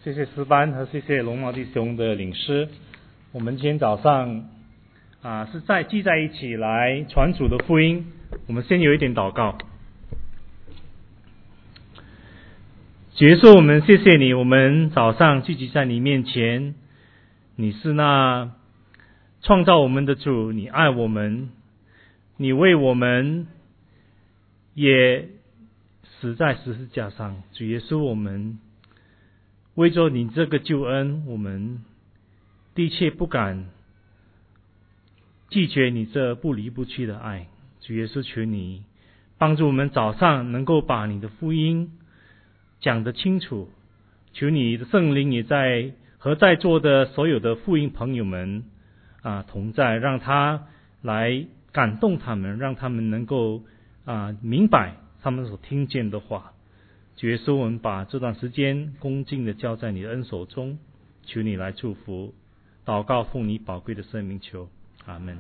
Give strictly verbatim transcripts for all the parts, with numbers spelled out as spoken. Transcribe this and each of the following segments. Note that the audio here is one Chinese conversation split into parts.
谢谢诗班和谢谢龙毛弟兄的领诗。我们今天早上啊是在聚在一起来传主的福音。我们先有一点祷告。主耶稣，我们谢谢你，我们早上聚集在你面前，你是那创造我们的主，你爱我们，你为我们也死在十字架上。主耶稣，我们为着你这个救恩，我们的确不敢拒绝你这不离不弃的爱。主耶稣，求你帮助我们早上能够把你的福音讲得清楚。求你的圣灵也在和在座的所有的福音朋友们啊同在，让他来感动他们，让他们能够啊明白他们所听见的话。主耶稣，我们把这段时间恭敬的交在你的恩手中，求你来祝福。祷告奉你宝贵的圣名求，阿们。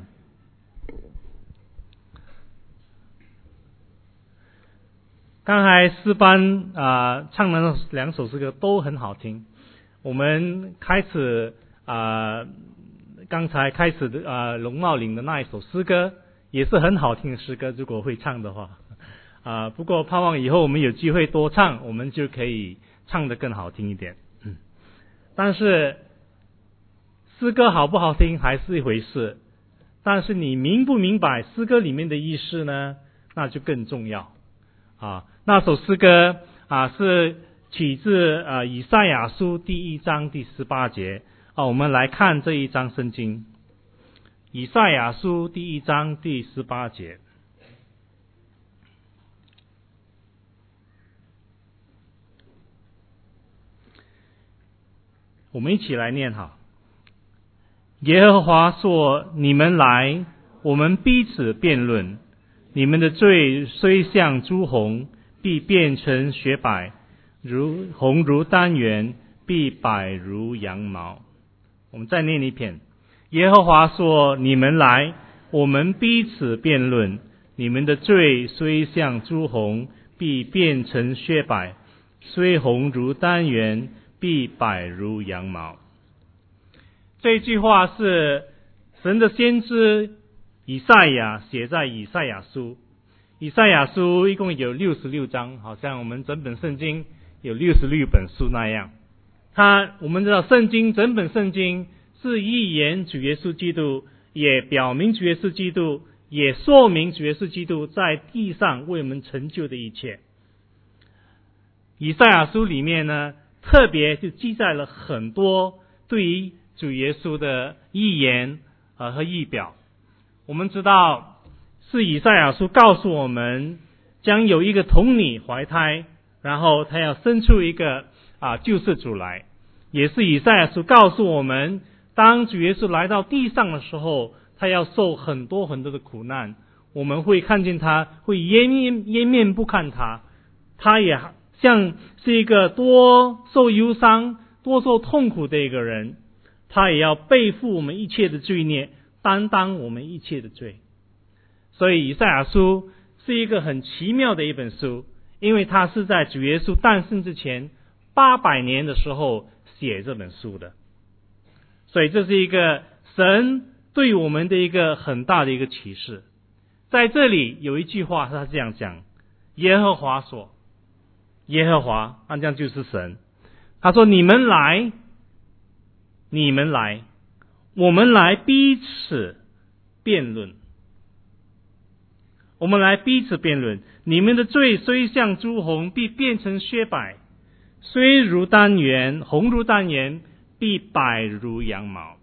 刚才诗班啊唱的那两首诗歌都很好听。我们开始啊刚才开始的啊龙茂岭的那一首诗歌也是很好听的诗歌，如果会唱的话。啊，不过盼望以后我们有机会多唱，我们就可以唱得更好听一点。嗯，但是诗歌好不好听还是一回事，但是你明不明白诗歌里面的意思呢？那就更重要。啊，那首诗歌啊是取自啊以赛亚书第一章第十八节。啊，我们来看这一章圣经，以赛亚书第一章第十八节。我们一起来念哈。耶和华说：你们来，我们彼此辩论。你们的罪虽像朱红，必变成雪白；如红如丹园，必白如羊毛。我们再念一遍。耶和华说：你们来，我们彼此辩论。你们的罪虽像朱红，必变成雪白；虽红如丹园，必白如羊毛。这句话是神的先知以赛亚写在以赛亚书。以赛亚书一共有六十六章，好像我们整本圣经有六十六本书那样。他我们知道圣经整本圣经是预言主耶稣基督，也表明主耶稣基督，也说明主耶稣基督在地上为我们成就的一切。以赛亚书里面呢，特别就记载了很多对于主耶稣的预言呃和预表。我们知道是以赛亚书告诉我们将有一个童女怀胎，然后他要生出一个啊救世主来。也是以赛亚书告诉我们，当主耶稣来到地上的时候，他要受很多很多的苦难。我们会看见他，会掩面掩面不看他，他也像是一个多受忧伤、多受痛苦的一个人，他也要背负我们一切的罪孽，担当我们一切的罪。所以以赛亚书是一个很奇妙的一本书，因为它是在主耶稣诞生之前八百年的时候写这本书的。所以这是一个神对我们的一个很大的一个启示。在这里有一句话他这样讲，耶和华说，耶和华那这样就是神，他说你们来，你们来，我们来彼此辩论，我们来彼此辩论。你们的罪虽像朱红，必变成雪白；虽如丹园，红如丹园，必白如羊毛。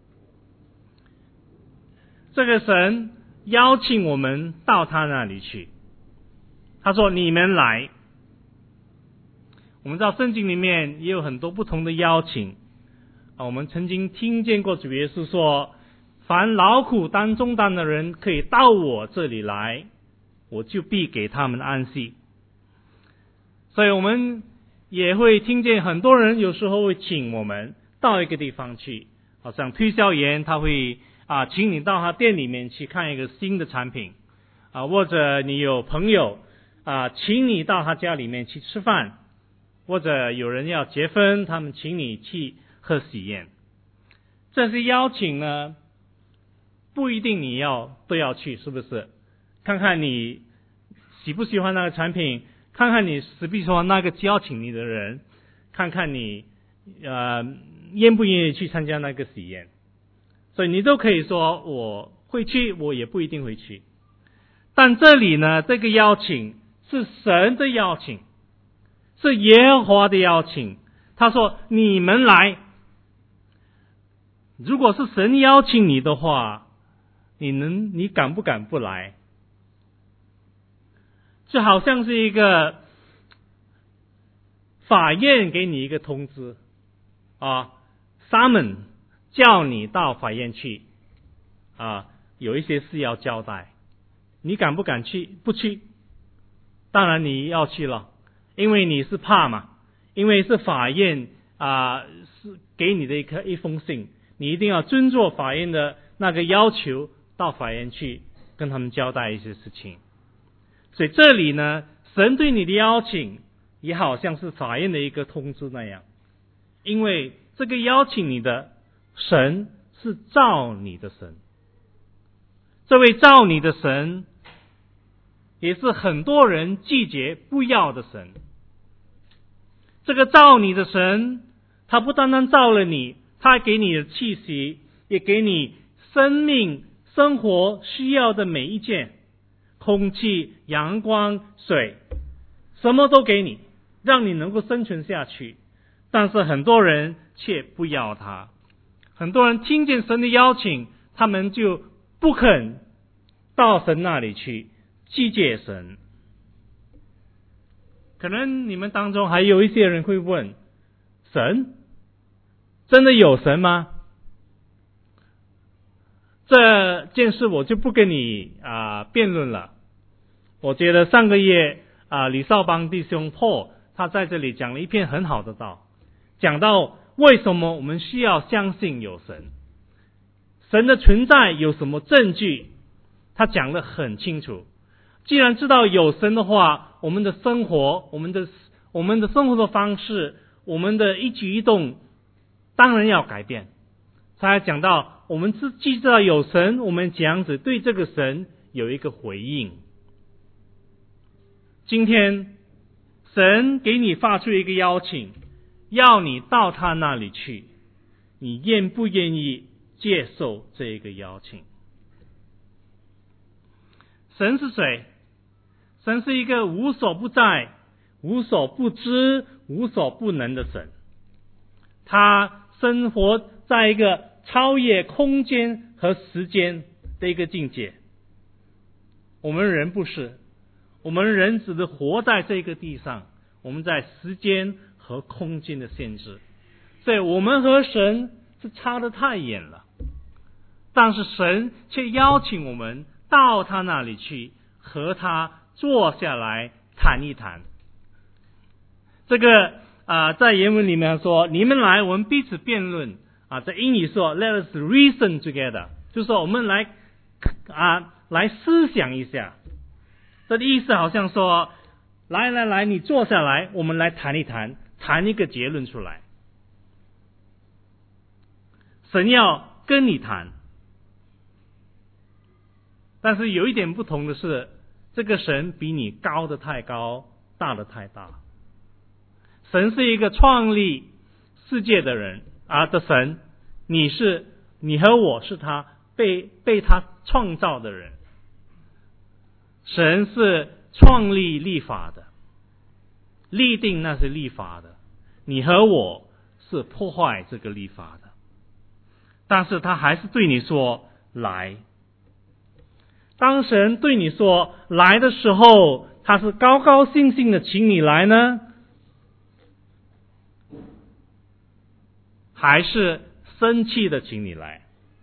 这个神邀请我们到他那里去，他说你们来。我们知道圣经里面也有很多不同的邀请啊，我们曾经听见过主耶稣说，凡劳苦担重担的人可以到我这里来，我就必给他们安息。所以我们也会听见很多人有时候会请我们到一个地方去，好像推销员他会啊请你到他店里面去看一个新的产品啊，或者你有朋友啊请你到他家里面去吃饭， 或者有人要结婚，他们请你去喝喜宴。这些邀请呢，不一定你要都要去，是不是？看看你喜不喜欢那个产品，看看你喜不喜欢那个邀请你的人，看看你呃愿不愿意去参加那个喜宴。所以你都可以说我会去，我也不一定会去。但这里呢，这个邀请是神的邀请，是耶和华的邀请。他说你们来。如果是神邀请你的话，你能你敢不敢不来？就好像是一个法院给你一个通知啊 ，summon 叫你到法院去啊，有一些事要交代，你敢不敢去？不去，当然你要去了，因为你是怕嘛，因为是法院啊，是给你的一个一封信，你一定要遵照法院的那个要求，到法院去跟他们交代一些事情。所以这里呢，神对你的邀请也好像是法院的一个通知那样，因为这个邀请你的神是造你的神，这位造你的神也是很多人拒绝不要的神。这个造你的神，他不单单造了你，他还给你的气息，也给你生命生活需要的每一件，空气、阳光、水，什么都给你，让你能够生存下去。但是很多人却不要他，很多人听见神的邀请，他们就不肯到神那里去，拒绝神。可能你们当中还有一些人会问，神真的有神吗？这件事我就不跟你啊、呃、辩论了。我觉得上个月啊、呃、李少邦弟兄 Paul 他在这里讲了一篇很好的道，讲到为什么我们需要相信有神，神的存在有什么证据，他讲得很清楚。既然知道有神的话，我们的生活，我们的我们的生活的方式，我们的一举一动当然要改变。他还讲到我们既知道有神，我们怎样子对这个神有一个回应。今天神给你发出一个邀请，要你到他那里去，你愿不愿意接受这一个邀请？神是谁？神是一个无所不在、无所不知、无所不能的神。他生活在一个超越空间和时间的一个境界。我们人不是，我们人只是活在这个地上，我们在时间和空间的限制，所以我们和神是差得太远了。但是神却邀请我们到他那里去，和他坐下来谈一谈。这个啊、呃，在原文里面说，你们来，我们彼此辩论啊。在英语说 ，Let us reason together， 就是说我们来啊来思想一下。这的意思好像说，来来来，你坐下来，我们来谈一谈，谈一个结论出来。神要跟你谈。但是有一点不同的是，这个神比你高的太高，大的太大。神是一个创立世界的人啊的神，你是你和我是他被被他创造的人。神是创立立法的，立定那是立法的，你和我是破坏这个立法的。但是他还是对你说来。当神对你说来的时候，他是高高兴兴的请你来呢，还是生气的请你来？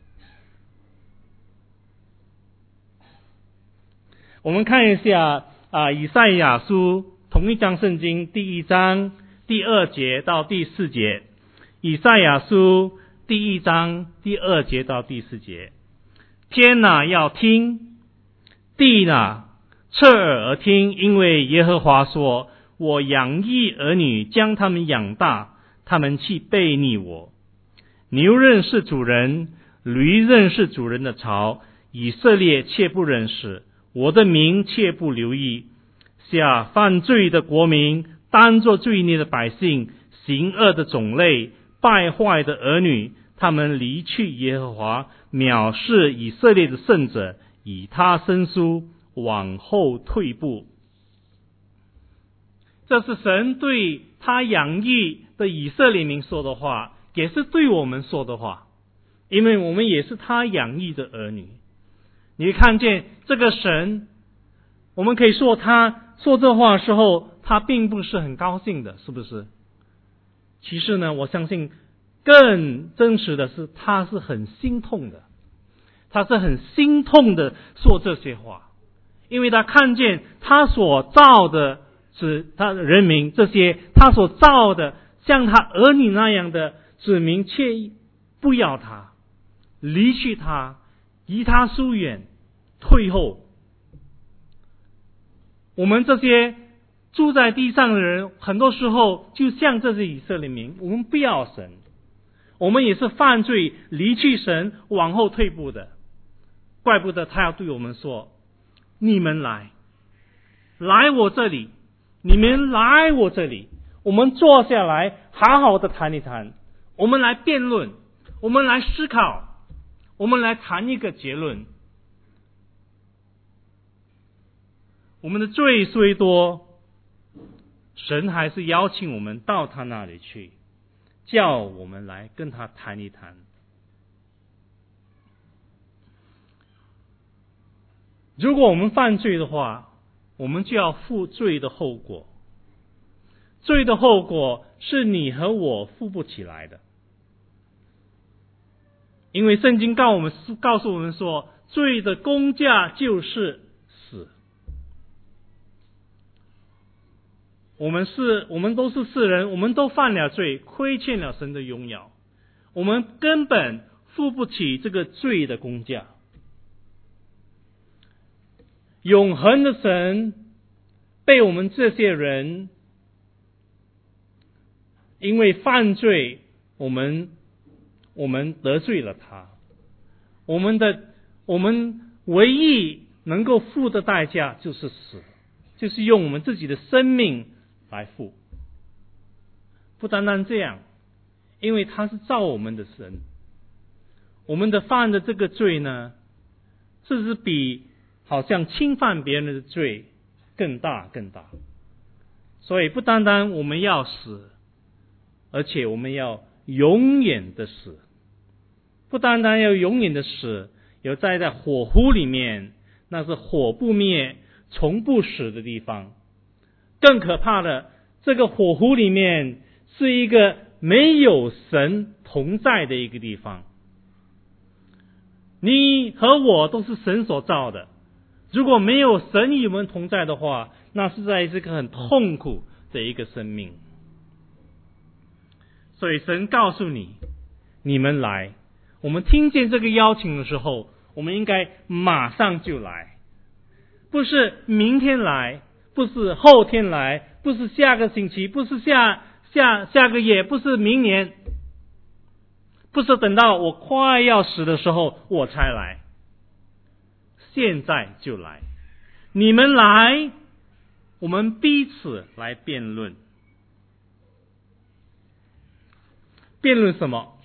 我们看一下啊，以赛亚书同一章圣经第一章第二节到第四节。以赛亚书第一章第二节到第四节，天哪，要听，地哪，侧耳而听，因为耶和华说， 我养育儿女，将他们养大，他们去背逆我。牛认识主人，驴认识主人的槽，以色列却不认识，我的名却不留意。下犯罪的国民，当作罪孽的百姓，行恶的种类，败坏的儿女，他们离去耶和华，藐视以色列的圣者，以他生疏，往后退步。这是神对他养育的以色列民说的话，也是对我们说的话，因为我们也是他养育的儿女。你看见这个神，我们可以说他说这话的时候，他并不是很高兴的，是不是？其实呢，我相信更真实的是，他是很心痛的，他是很心痛的说这些话，因为他看见他所造的是他的人民，这些他所造的像他儿女那样的子民，却不要他，离去他，离他疏远，退后。我们这些住在地上的人，很多时候就像这些以色列民，我们不要神，我们也是犯罪，离去神，往后退步的。怪不得他要对我们说，你们来来我这里，你们来我这里，我们坐下来好好的谈一谈，我们来辩论，我们来思考，我们来谈一个结论。我们的罪虽多，神还是邀请我们到他那里去，叫我们来跟他谈一谈。如果我们犯罪的话，我们就要负罪的后果。罪的后果是你和我负不起来的，因为圣经告我们告诉我们说，罪的工价就是死。我们是我们都是世人，我们都犯了罪，亏欠了神的荣耀，我们根本付不起这个罪的工价。永恒的神被我们这些人因为犯罪，我们我们得罪了他，我们的我们唯一能够付的代价就是死，就是用我们自己的生命来付。不单单这样，因为他是造我们的神，我们的犯的这个罪呢，这是比好像侵犯别人的罪更大更大。所以不单单我们要死，而且我们要永远的死。不单单要永远的死，有栽在火湖里面，那是火不灭从不死的地方。更可怕的，这个火湖里面是一个没有神同在的一个地方。你和我都是神所造的，如果没有神与我们同在的话，那是在这个很痛苦的一个生命。所以神告诉你，你们来。我们听见这个邀请的时候，我们应该马上就来，不是明天来，不是后天来，不是下个星期，不是下下下个月，不是明年，不是等到我快要死的时候我才来，现在就来。你们来，我们彼此来辩论。辩论什么？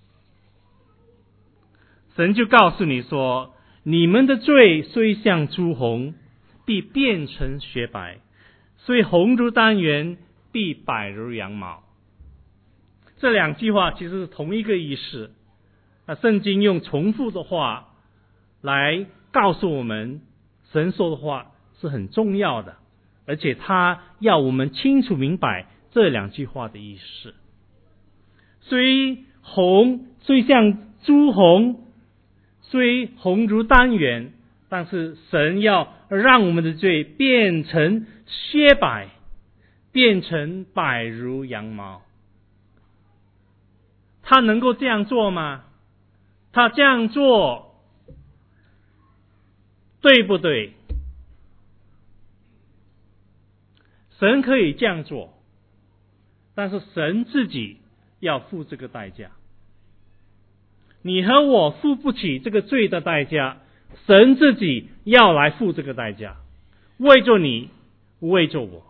神就告诉你说，你们的罪虽像朱红，必变成雪白，虽红如丹圆，必白如羊毛。这两句话其实是同一个意思。那圣经用重复的话来告诉我们，神说的话是很重要的，而且他要我们清楚明白这两句话的意思。虽红，虽像朱红，虽红如丹圆，但是神要让我们的罪变成雪白，变成白如羊毛。他能够这样做吗？他这样做对不对？ 神可以这样做，但是神自己要付这个代价。你和我付不起这个罪的代价，神自己要来付这个代价，为着你，为着我。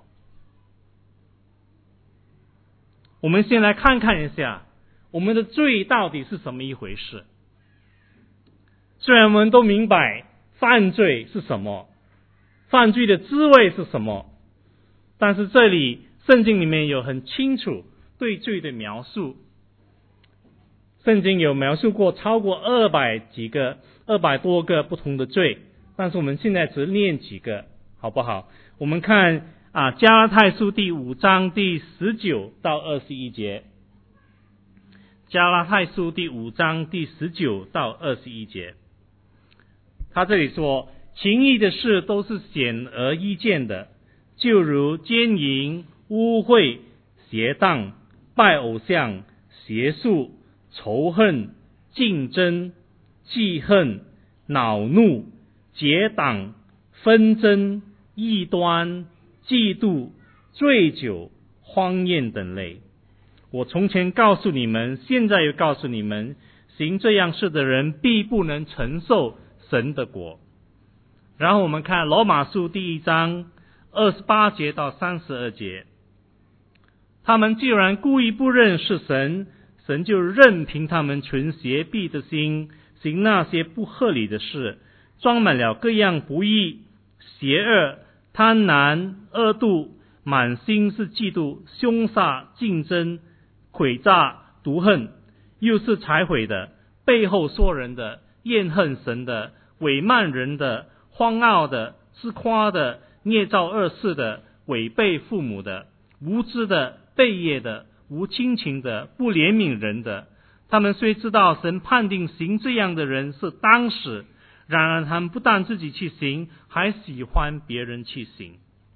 我们先来看看一下我们的罪到底是什么一回事。虽然我们都明白犯罪是什么，犯罪的滋味是什么，但是这里圣经里面有很清楚对罪的描述。圣经有描述过超过二百几个二百多个不同的罪，但是我们现在只念几个好不好？我们看啊，加拉太书第五章第十九到二十一节。加拉太书第五章第十九到二十一节，他这里说，情义的事都是显而易见的，就如奸淫、污秽、邪荡、拜偶像、邪术、仇恨、竞争、记恨、恼怒、结党、纷争、异端、嫉妒、醉酒、荒宴等类。我从前告诉你们，现在又告诉你们，行这样事的人必不能承受神的国。然后我们看罗马书第一章二十八节到三十二节，他们既然故意不认识神，神就任凭他们存邪僻的心，行那些不合理的事，装满了各样不义、邪恶、贪婪、恶毒，满心是嫉妒、凶杀、竞争、诡诈、毒恨，又是拆毁的，背后说人的，厌恨神的，伪慢人的，荒傲的，自夸的，捏造恶事的，违背父母的，无知的，悖业的，无亲情的，不怜悯人的。他们虽知道神判定行这样的人是当死，然而他们不但自己去行，还喜欢别人去行。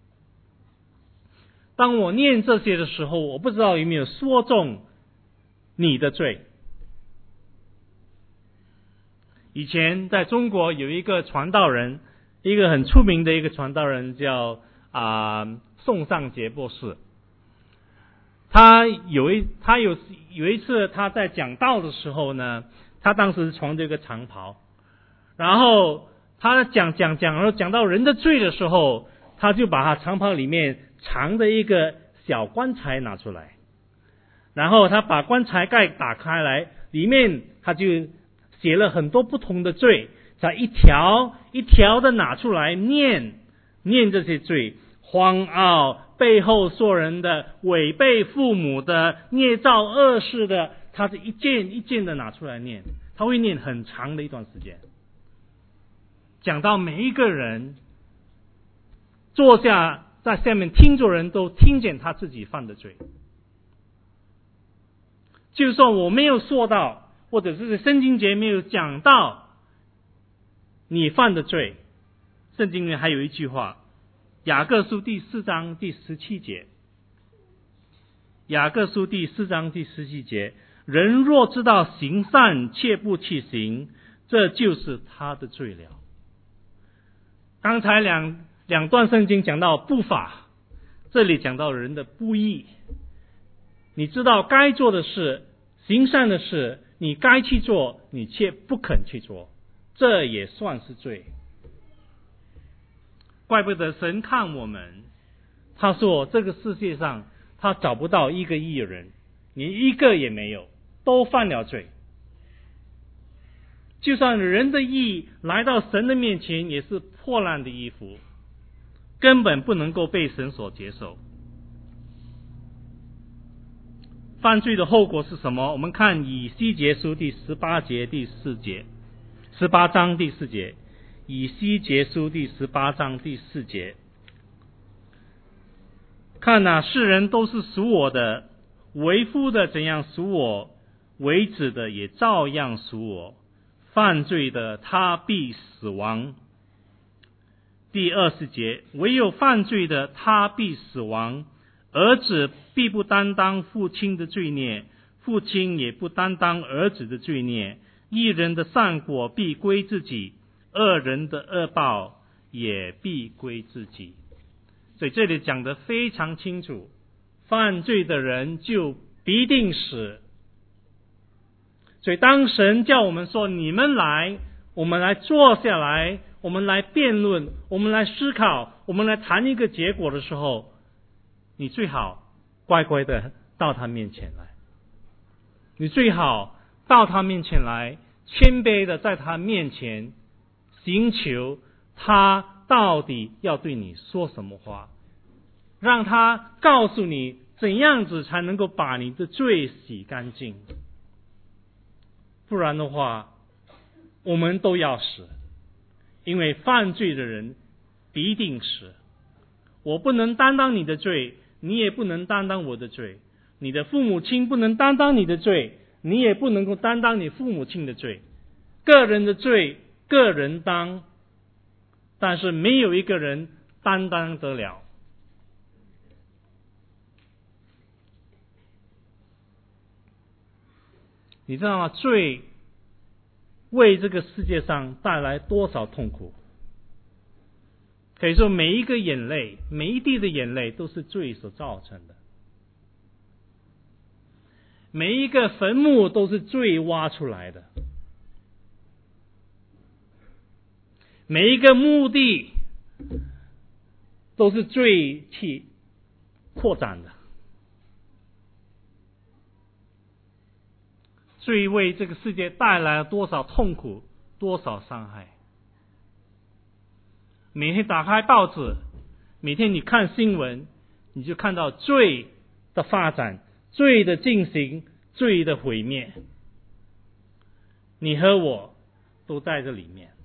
当我念这些的时候，我不知道有没有说中你的罪。以前在中国有一个传道人，一个很出名的一个传道人叫啊、呃、宋尚杰博士。他有一他有有一次他在讲道的时候呢，他当时穿着一个长袍，然后他讲讲讲，然后讲到人的罪的时候，他就把他长袍里面藏的一个小棺材拿出来，然后他把棺材盖打开来，里面他就写了很多不同的罪，再一条一条的拿出来念念这些罪，荒傲、背后说人的、违背父母的、捏造恶事的，他是一件一件的拿出来念，他会念很长的一段时间，讲到每一个人坐下在下面听着人都听见他自己犯的罪。就算我没有说到，或者是圣经节没有讲到你犯的罪，圣经里面还有一句话，雅各书第四章第十七节，雅各书第四章第十七节，人若知道行善却不去行，这就是他的罪了。刚才两两段圣经讲到不法，这里讲到人的不义。你知道该做的事，行善的事，你该去做，你却不肯去做，这也算是罪。怪不得神看我们，他说这个世界上他找不到一个义人，你一个也没有，都犯了罪。就算人的义来到神的面前，也是破烂的衣服，根本不能够被神所接受。犯罪的后果是什么？我们看以西结书第十八节第四节，十八章第四节，以西结书第十八章第四节。看哪，世人都是属我的，为父的怎样属我，为子的也照样属我，犯罪的他必死亡。第二十节，唯有犯罪的他必死亡，儿子必不担当父亲的罪孽，父亲也不担当儿子的罪孽。一人的善果必归自己，恶人的恶报也必归自己。 所以这里讲得非常清楚，犯罪的人就必定死。所以当神叫我们说你们来，我们来坐下来，我们来辩论，我们来思考，我们来谈一个结果的时候，你最好乖乖的到他面前来，你最好到他面前来，谦卑的在他面前寻求他到底要对你说什么话，让他告诉你怎样子才能够把你的罪洗干净。不然的话，我们都要死，因为犯罪的人必定死。我不能担当你的罪，你也不能担当我的罪，你的父母亲不能担当你的罪，你也不能够担当你父母亲的罪。个人的罪个人当，但是没有一个人担当得了。你知道吗？罪为这个世界上带来多少痛苦？可以说每一个眼泪，每一滴的眼泪都是罪所造成的。每一个坟墓都是罪挖出来的。每一个墓地都是罪去扩展的。罪为这个世界带来了多少痛苦，多少伤害。每天打开报纸，每天你看新闻，你就看到罪的发展，罪的进行，罪的毁灭。你和我都在这里面。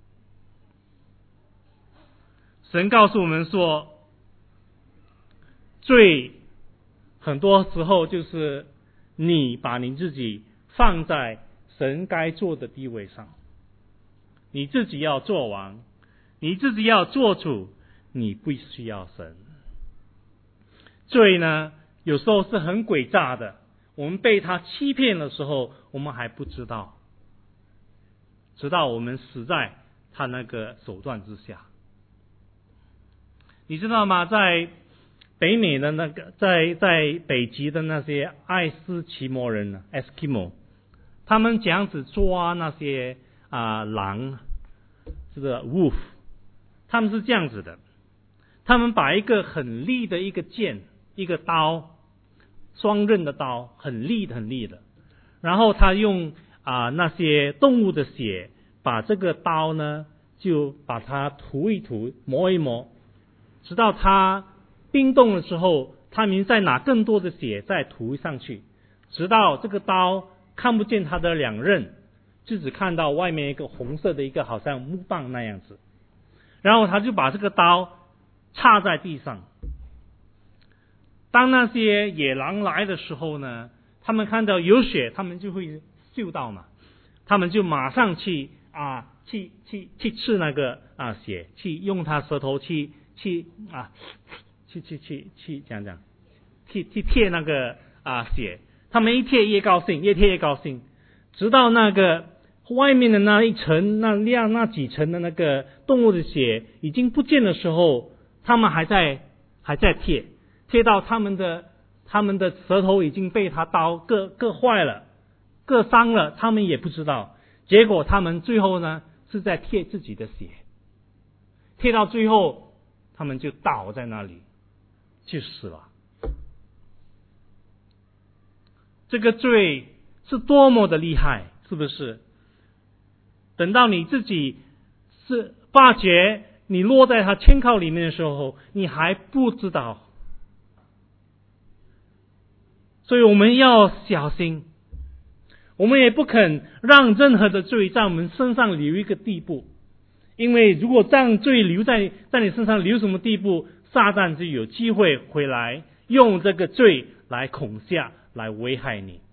神告诉我们说，罪很多时候就是你把你自己放在神该做的地位上，你自己要做王，你自己要做主，你不需要神。罪呢，有时候是很诡诈的，我们被他欺骗的时候，我们还不知道，直到我们死在他那个手段之下。你知道吗？在北美的那个，在在北极的那些爱斯基摩人呢 ，Eskimo， 他们这样子抓那些啊、呃、狼，这个 wolf， 他们是这样子的，他们把一个很利的一个剑，一个刀，双刃的刀，很利的很利的，然后他用啊、呃、那些动物的血，把这个刀呢就把它涂一涂，磨一磨，直到它冰冻的时候，他们再拿更多的血再涂上去，直到这个刀看不见它的两刃，就只看到外面一个红色的一个好像木棒那样子，然后他就把这个刀插在地上。当那些野狼来的时候呢，他们看到有血，他们就会嗅到嘛，他们就马上去啊去去去吃那个啊血，去用他舌头去去啊去去去去讲讲去去贴那个啊血，他们一贴越高兴，越贴越高兴，直到那个外面的那一层那量那几层的那个动物的血已经不见的时候，他们还在还在贴，贴到他们的他们的舌头已经被他刀割割坏了，割伤了，他们也不知道。结果他们最后呢是在贴自己的血，贴到最后他们就倒在那里去死了。这个罪是多么的厉害，是不是？等到你自己是发觉你落在他圈套里面的时候，你还不知道。所以我们要小心，我们也不肯让任何的罪在我们身上留一个地步，因为如果这样罪留在在你身上留什么地步，撒旦就有机会回来用这个罪来恐吓，来危害你。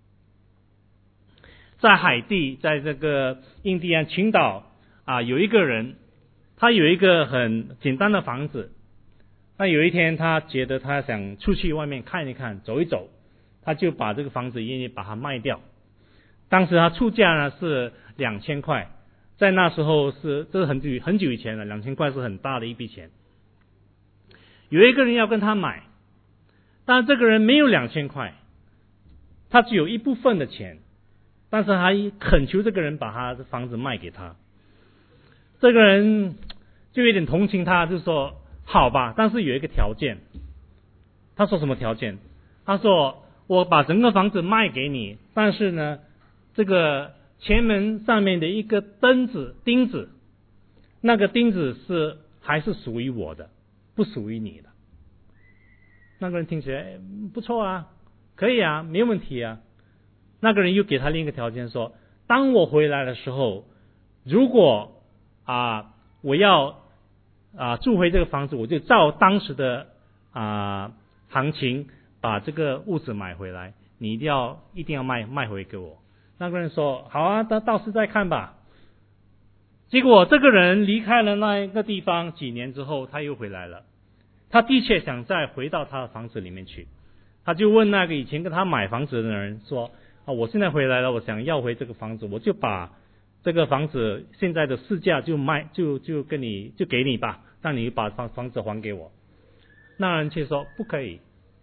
在海地，在这个印第安群岛啊，有一个人，他有一个很简单的房子。那有一天他觉得他想出去外面看一看，走一走，他就把这个房子愿意把它卖掉。当时他出价呢是两千块，在那时候是这是很久很久以前了，两千块是很大的一笔钱。 有一个人要跟他买，但这个人没有两千块，他只有一部分的钱，但是他恳求这个人把他的房子卖给他。这个人就有点同情他，就说好吧，但是有一个条件。他说什么条件？他说我把整个房子卖给你，但是呢，这个前门上面的一个钉子钉子，那个钉子是还是属于我的，不属于你的。那个人听起来不错啊，可以啊，没有问题啊。那个人又给他另一个条件说，当我回来的时候，如果啊我要啊住回这个房子，我就照当时的啊行情把这个屋子买回来，你一定要一定要卖卖回给我。那个人说好啊，到到时再看吧。结果这个人离开了那一个地方，几年之后他又回来了，他的确想再回到他的房子里面去。他就问那个以前跟他买房子的人说啊，我现在回来了，我想要回这个房子，我就把这个房子现在的市价就卖就就跟你就给你吧，让你把房房子还给我。那人却说不可以。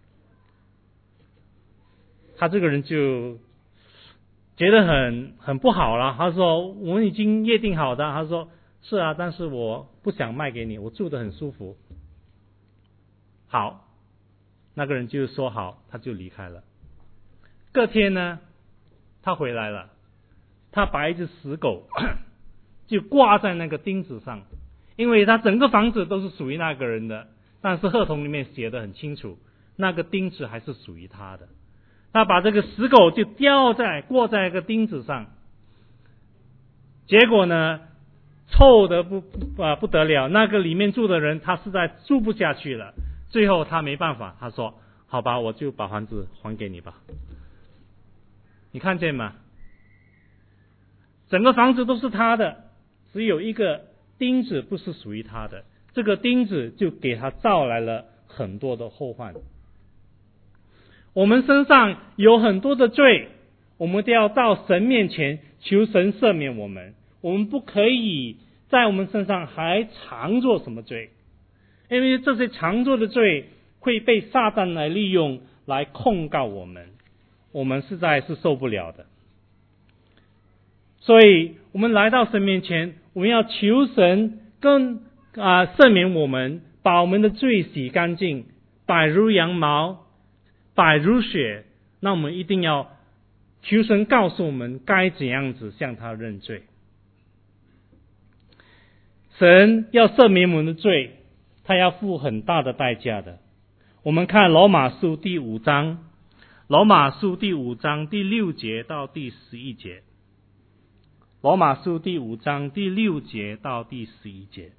他这个人就觉得很很不好了，他说我们已经约定好的，他说是啊，但是我不想卖给你，我住得很舒服。好，那个人就说好，他就离开了。隔天呢，他回来了，他把一只死狗就挂在那个钉子上，因为他整个房子都是属于那个人的，但是合同里面写得很清楚，那个钉子还是属于他的。他把这个死狗就吊在挂在一个钉子上，结果呢，臭得不啊不得了，那个里面住的人他实在住不下去了，最后他没办法，他说好吧，我就把房子还给你吧。你看见吗？整个房子都是他的，只有一个钉子不是属于他的，这个钉子就给他招来了很多的后患。我们身上有很多的罪，我们都要到神面前求神赦免我们。我们不可以在我们身上还常做什么罪，因为这些常做的罪会被撒旦来利用来控告我们，我们实在是受不了的。所以我们来到神面前，我们要求神跟啊赦免我们，把我们的罪洗干净，白如羊毛，白如雪。那我们一定要求神告诉我们该怎样子向他认罪。神要赦免我们的罪，他要付很大的代价的。我们看罗马书第五章，罗马书第五章第六节到第十一节。罗马书第五章第六节到第十一节。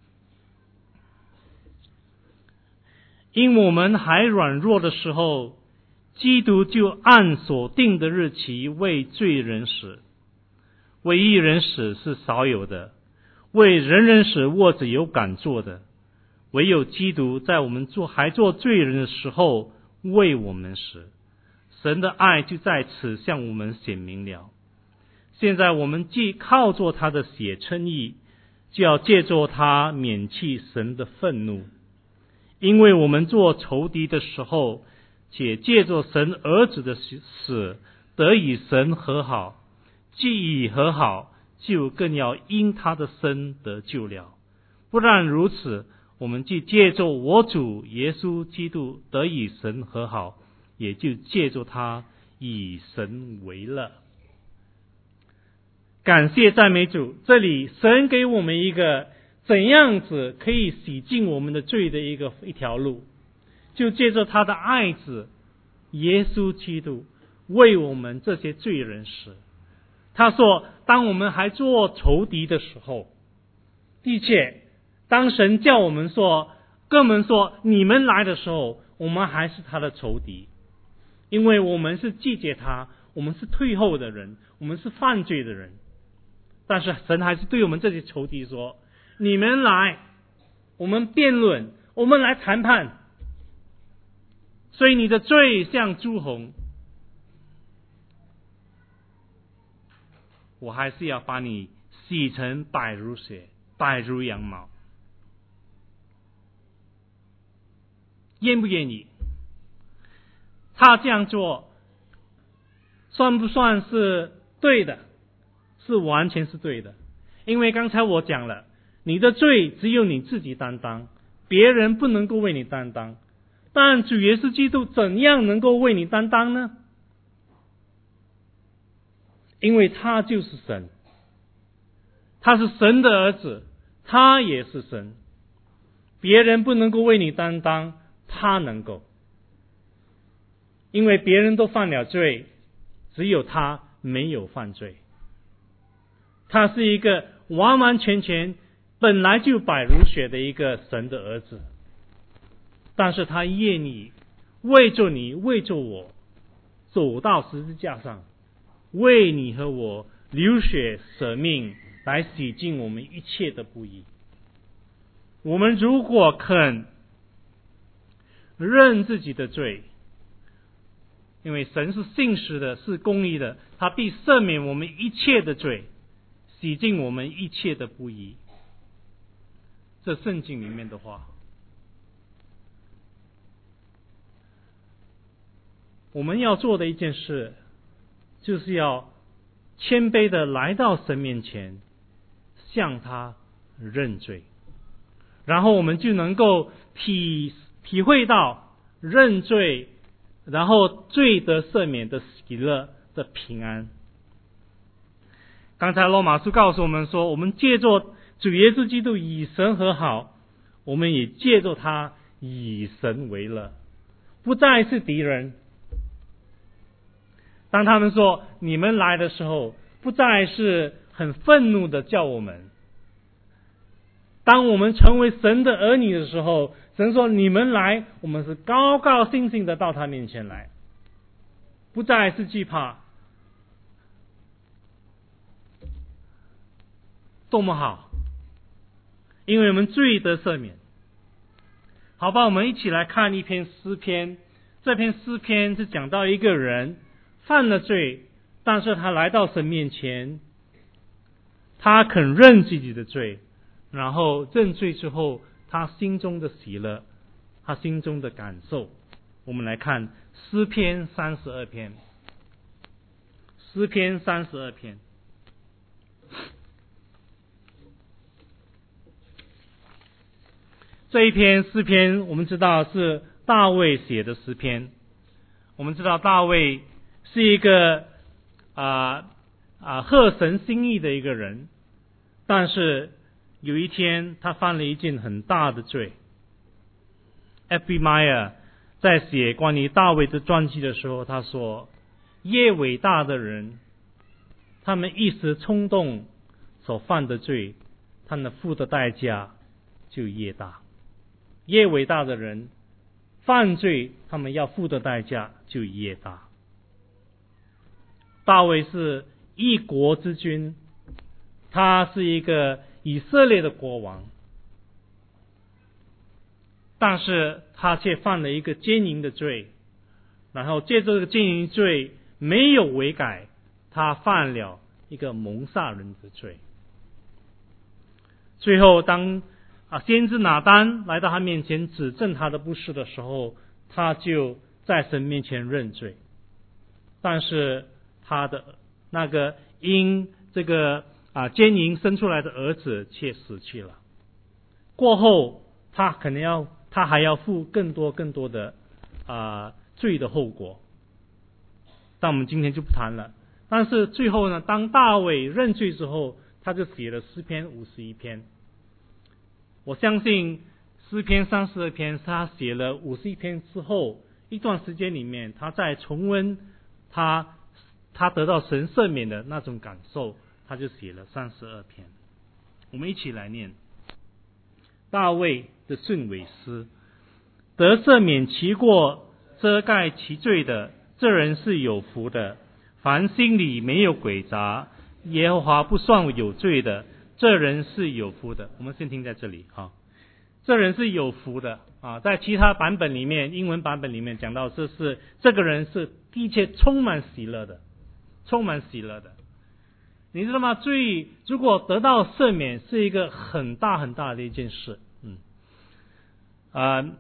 因我们还软弱的时候，基督就按所定的日期为罪人死，为义人死是少有的，为人人死握着有敢做的，唯有基督在我们做还做罪人的时候为我们死，神的爱就在此向我们显明了。现在我们既靠着他的血称义，就要借着他免去神的愤怒，因为我们做仇敌的时候，且借着神儿子的死得与神和好，既已和好，就更要因他的生得救了。不但如此，我们既借着我主耶稣基督得与神和好，也就借着他以神为乐。感谢赞美主，这里神给我们一个怎样子可以洗净我们的罪的一个一条路，就借着他的爱子耶稣基督为我们这些罪人死。他说当我们还做仇敌的时候，的确当神叫我们说跟我们说你们来的时候，我们还是他的仇敌，因为我们是拒绝他，我们是退后的人，我们是犯罪的人。但是神还是对我们这些仇敌说，你们来，我们辩论，我们来谈判。所以你的罪像朱红，我还是要把你洗成白如雪，白如羊毛。 愿不愿意？他这样做算不算是对的？是完全是对的。因为刚才我讲了，你的罪只有你自己担当，别人不能够为你担当。但主耶稣基督怎样能够为你担当呢？因为他就是神，他是神的儿子，他也是神。别人不能够为你担当，他能够。因为别人都犯了罪，只有他没有犯罪。他是一个完完全全本来就白如雪的一个神的儿子，但是他愿意为着你，为着我走到十字架上，为你和我流血舍命，来洗净我们一切的不义。我们如果肯认自己的罪，因为神是信实的，是公义的，他必赦免我们一切的罪，洗净我们一切的不义。这圣经里面的话，我们要做的一件事，就是要谦卑的来到神面前，向他认罪，然后我们就能够体体会到认罪，然后罪得赦免的喜乐的平安。刚才罗马书告诉我们说，我们借着主耶稣基督与神和好，我们也借着他以神为乐，不再是敌人。当他们说你们来的时候，不再是很愤怒的叫我们。当我们成为神的儿女的时候，神说你们来，我们是高高兴兴的到他面前来，不再是惧怕。多么好，因为我们罪得赦免。好吧，我们一起来看一篇诗篇。这篇诗篇是讲到一个人犯了罪，但是他来到神面前，他肯认自己的罪，然后认罪之后，他心中的喜乐，他心中的感受。我们来看诗篇三十二篇。诗篇三十二篇。这一篇诗篇我们知道是大卫写的诗篇。我们知道大卫是一个啊啊合神心意的一个人，但是有一天他犯了一件很大的罪。F B Meyer 在写关于大卫的传记的时候，他说越伟大的人，他们一时冲动所犯的罪，他们付的代价就越大。越伟大的人犯罪，他们要付的代价就越大。大卫是一国之君，他是一个以色列的国王，但是他却犯了一个奸淫的罪，然后借着这个奸淫罪没有悔改，他犯了一个谋杀人的罪。最后当啊，先知拿单来到他面前指证他的不是的时候，他就在神面前认罪，但是他的那个因这个啊奸淫生出来的儿子却死去了。过后他可能要他还要负更多更多的啊罪的后果，但我们今天就不谈了。但是最后呢，当大卫认罪之后，他就写了诗篇五十一篇。我相信诗篇三十二篇是他写了五十一篇之后一段时间里面，他在重温他他得到神赦免的那种感受，他就写了三十二篇。我们一起来念大卫的顺尾诗：得赦免其过，遮盖其罪的，这人是有福的。凡心里没有诡诈，耶和华不算有罪的，这人是有福的。我们先听在这里哈，这人是有福的啊。在其他版本里面，英文版本里面讲到，这是这个人是的确充满喜乐的，充满喜乐的。你知道吗？罪如果得到赦免，是一个很大很大的一件事。嗯，啊、呃，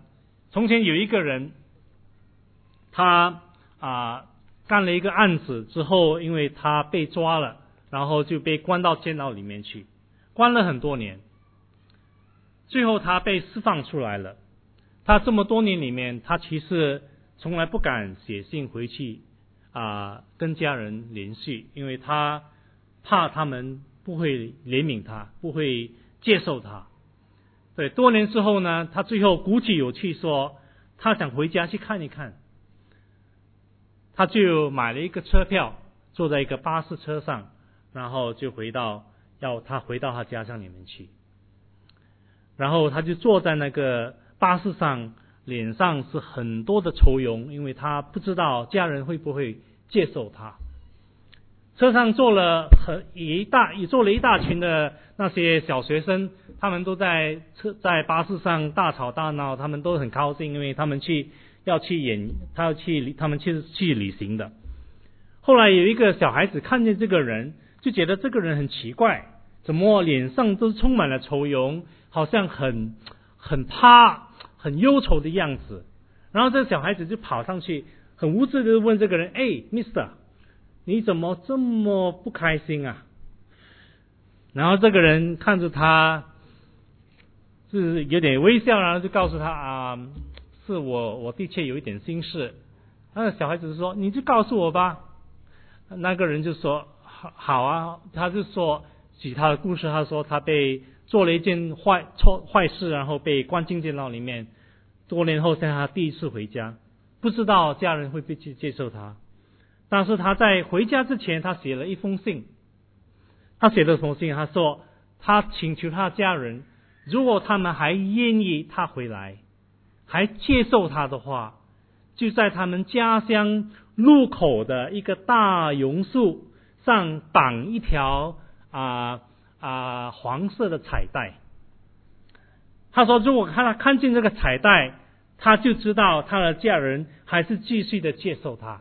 从前有一个人，他啊干了一个案子之后，因为他被抓了，然后就被关到监牢里面去，关了很多年。最后他被释放出来了。他这么多年里面，他其实从来不敢写信回去啊跟家人联系，因为他怕他们不会怜悯他，不会接受他。对，多年之后呢，他最后鼓起勇气说，他想回家去看一看。他就买了一个车票，坐在一个巴士车上，然后就回到要他回到他家乡里面去。然后他就坐在那个巴士上，脸上是很多的愁容，因为他不知道家人会不会接受他。车上坐了很一大也坐了一大群的那些小学生，他们都在车在巴士上大吵大闹，他们都很高兴，因为他们去要去演他要去他们去去旅行的。后来有一个小孩子看见这个人，就觉得这个人很奇怪，怎么脸上都充满了愁容，好像很很怕很忧愁的样子。然后这个小孩子就跑上去，很无知的问这个人，哎 Mister 你怎么这么不开心啊？然后这个人看着他是有点微笑，然后就告诉他啊，是我我的确有一点心事。那个小孩子说，你就告诉我吧。那个人就说好好啊，他就说举他的故事，他说他被做了一件坏错坏事，然后被关进监牢里面，多年后现在他第一次回家，不知道家人会不会去接受他。但是他在回家之前，他写了一封信。他写了一封信，他说他请求他家人，如果他们还愿意他回来，还接受他的话，就在他们家乡路口的一个大榕树上绑一条啊啊黄色的彩带。他说如果他看见这个彩带，他就知道他的家人还是继续的接受他。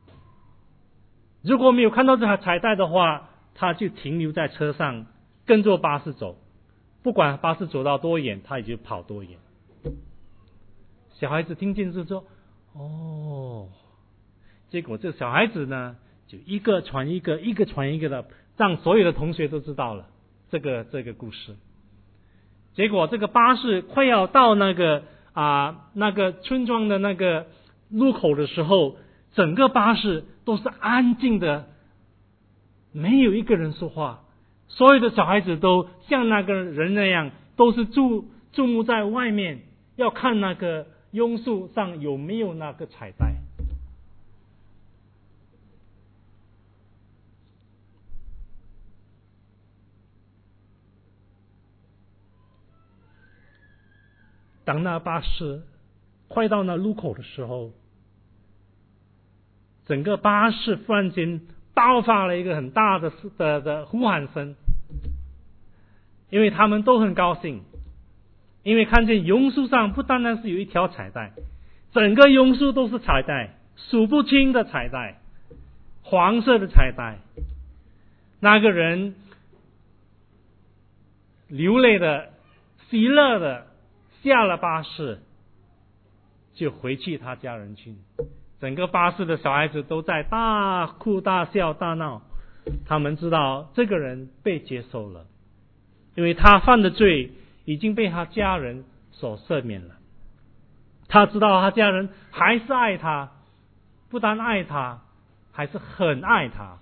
如果没有看到这条彩带的话，他就停留在车上，跟着巴士走，不管巴士走到多远，他也就跑多远。小孩子听见就说哦，结果这小孩子呢，就一个传一个，一个传一个的，让所有的同学都知道了这个这个故事。结果这个巴士快要到那个啊那个村庄的那个路口的时候，整个巴士都是安静的，没有一个人说话，所有的小孩子都像那个人那样，都是注注目在外面，要看那个榕树上有没有那个彩带。当那巴士快到那路口的时候，整个巴士忽然间爆发了一个很大的的的呼喊声，因为他们都很高兴，因为看见榕树上不单单是有一条彩带，整个榕树都是彩带，数不清的彩带，黄色的彩带。那个人流泪的喜乐的下了巴士，就回去他家人去。整个巴士的小孩子都在大哭大笑大闹，他们知道这个人被接受了，因为他犯的罪已经被他家人所赦免了。他知道他家人还是爱他，不但爱他，还是很爱他。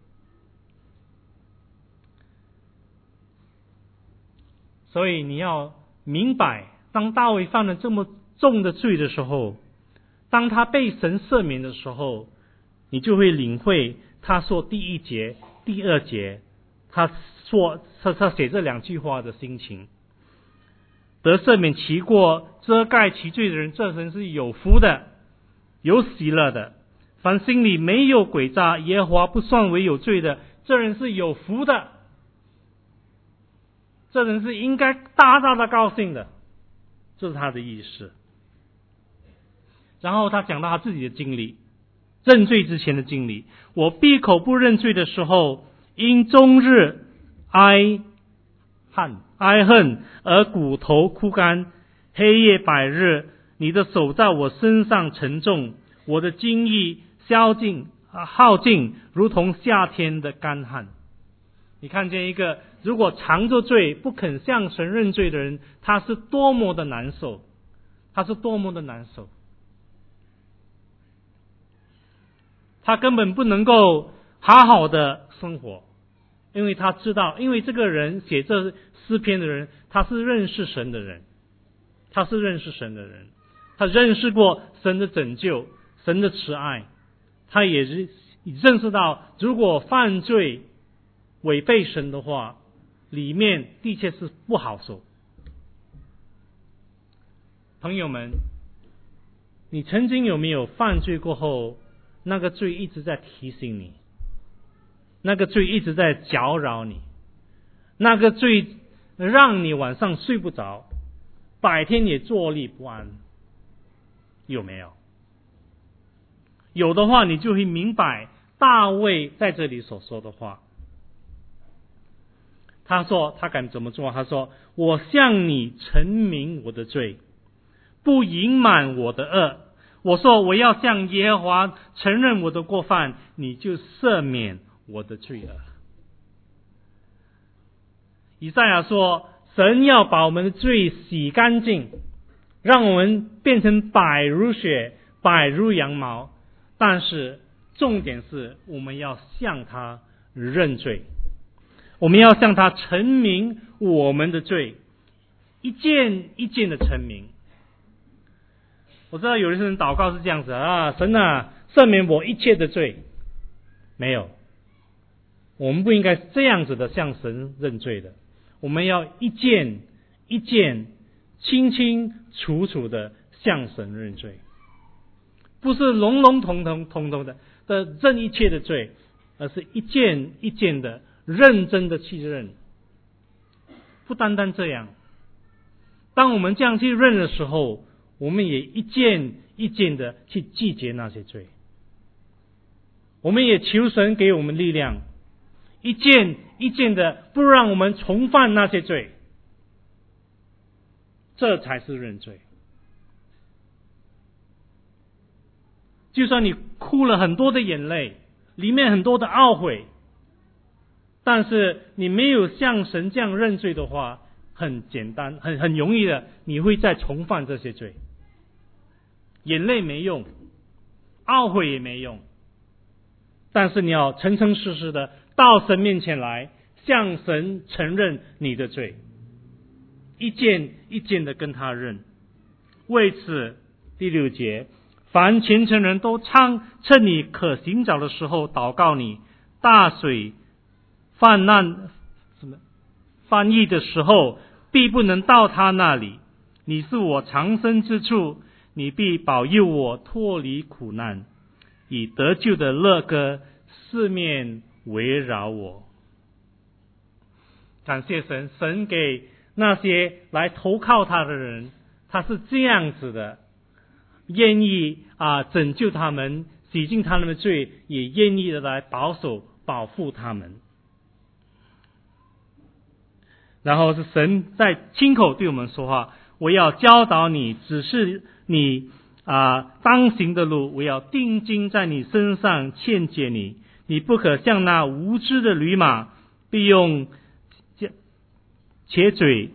所以你要明白，当大卫犯了这么重的罪的时候，当他被神赦免的时候，你就会领会他说第一节第二节他说他他写这两句话的心情。得赦免其过遮盖其罪的人，这人是有福的，有喜乐的。凡心里没有诡诈，耶和华不算为有罪的，这人是有福的，这人是应该大大的高兴的，这是他的意思。然后他讲到他自己的经历，认罪之前的经历。我闭口不认罪的时候，因终日哀恨哀恨而骨头枯干，黑夜百日你的手在我身上沉重，我的精意消尽啊耗尽，如同夏天的干旱。你看见一个如果藏着罪不肯向神认罪的人，他是多么的难受，他是多么的难受。他根本不能够好好的生活，因为他知道，因为这个人写这诗篇的人，他是认识神的人，他是认识神的人，他认识过神的拯救，神的慈爱，他也认识到，如果犯罪违背神的话，里面的确是不好受。朋友们，你曾经有没有犯罪过后，那个罪一直在提醒你，那个罪一直在搅扰你，那个罪让你晚上睡不着，白天也坐立不安，有没有？有的话，你就会明白大卫在这里所说的话。他说他敢怎么做？他说，我向你陈明我的罪，不隐瞒我的恶。我说我要向耶和华承认我的过犯，你就赦免我的罪恶。以赛亚说，神要把我们的罪洗干净，让我们变成白如雪，白如羊毛。但是重点是我们要向他认罪，我们要向他陈明我们的罪，一件一件的陈明。我知道有的人祷告是这样子啊，神啊，赦免我一切的罪。没有，我们不应该这样子的向神认罪的，我们要一件一件清清楚楚的向神认罪，不是笼笼统统统统的的认一切的罪，而是一件一件的认真的去认。不单单这样，当我们这样去认的时候，我们也一件一件的去拒绝那些罪。我们也求神给我们力量，一件一件的不让我们重犯那些罪，这才是认罪。就算你哭了很多的眼泪，里面很多的懊悔，但是你没有向神这样认罪的话，很简单，很很容易的，你会再重犯这些罪。眼泪没用，懊悔也没用，但是你要诚诚实实的到神面前来，向神承认你的罪，一件一件的跟他认。为此，第六节，凡虔诚人都趁趁你可行找的时候祷告你，大水泛滥什么翻译的时候，必不能到他那里。你是我藏身之处，你必保佑我脱离苦难，以得救的乐歌四面围绕我。感谢神，神给那些来投靠他的人，他是这样子的，愿意啊拯救他们，洗净他们的罪，也愿意的来保守保护他们。然后是神在亲口对我们说话，我要教导你，只是你啊当行的路，我要定睛在你身上劝解你，你不可像那无知的驴马，必用且嘴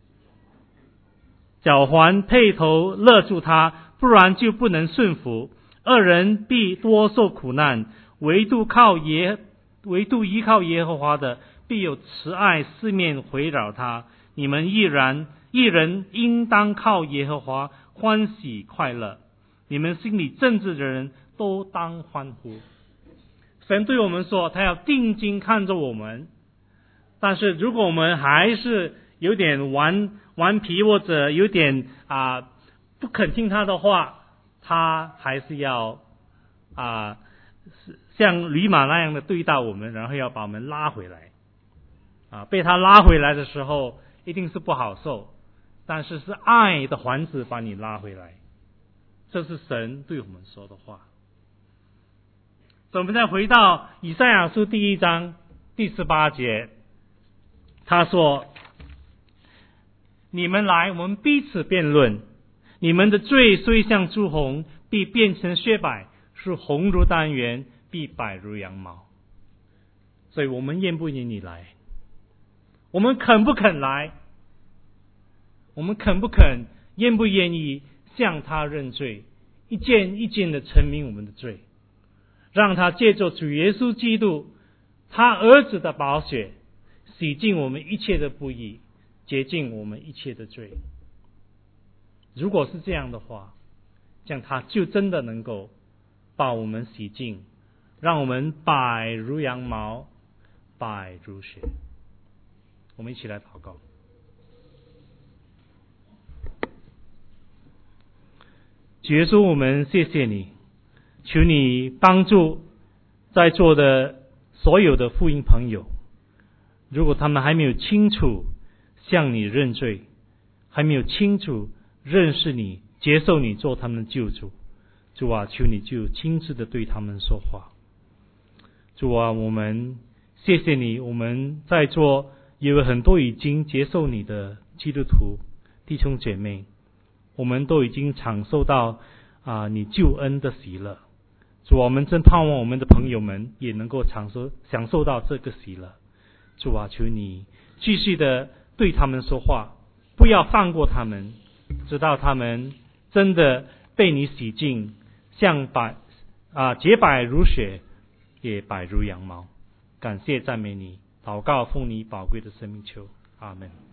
脚环配头勒住他，不然就不能顺服。二人必多受苦难，唯独靠耶唯独依靠耶和华的，必有慈爱四面围绕他。你们一然一人应当靠耶和华欢喜快乐，你们心里正直的人都当欢呼。神对我们说，他要定睛看着我们，但是如果我们还是有点顽顽皮，或者有点啊不肯听他的话，他还是要啊像驴马那样的对待我们，然后要把我们拉回来啊。被他拉回来的时候，一定是不好受，但是是爱的环子把你拉回来，这是神对我们说的话。所以我们再回到以赛亚书第一章第十八节，他说：你们来，我们彼此辩论， 你们的罪虽像朱红，必变成雪白；是红如丹圆，必白如羊毛。所以我们愿不愿意来？我们肯不肯来？我们肯不肯？愿不愿意向他认罪，一件一件的陈明我们的罪，让他借着主耶稣基督他儿子的宝血洗净我们一切的不义，洁净我们一切的罪。如果是这样的话，这样他就真的能够把我们洗净，让我们白如羊毛，白如雪。我们一起来祷告。主耶稣，我们谢谢你，求你帮助在座的所有的福音朋友，如果他们还没有清楚向你认罪，还没有清楚认识你，接受你做他们的救主，主啊，求你就亲自的对他们说话。主啊，我们谢谢你，我们在座有很多已经接受你的基督徒弟兄姐妹，我们都已经享受到啊你救恩的喜乐。主，我们真盼望我们的朋友们也能够享受享受到这个喜乐。主啊，求你继续的对他们说话，不要放过他们，直到他们真的被你洗净，像白啊洁白如雪，也白如羊毛。感谢赞美你，祷告奉你宝贵的生命求，阿们。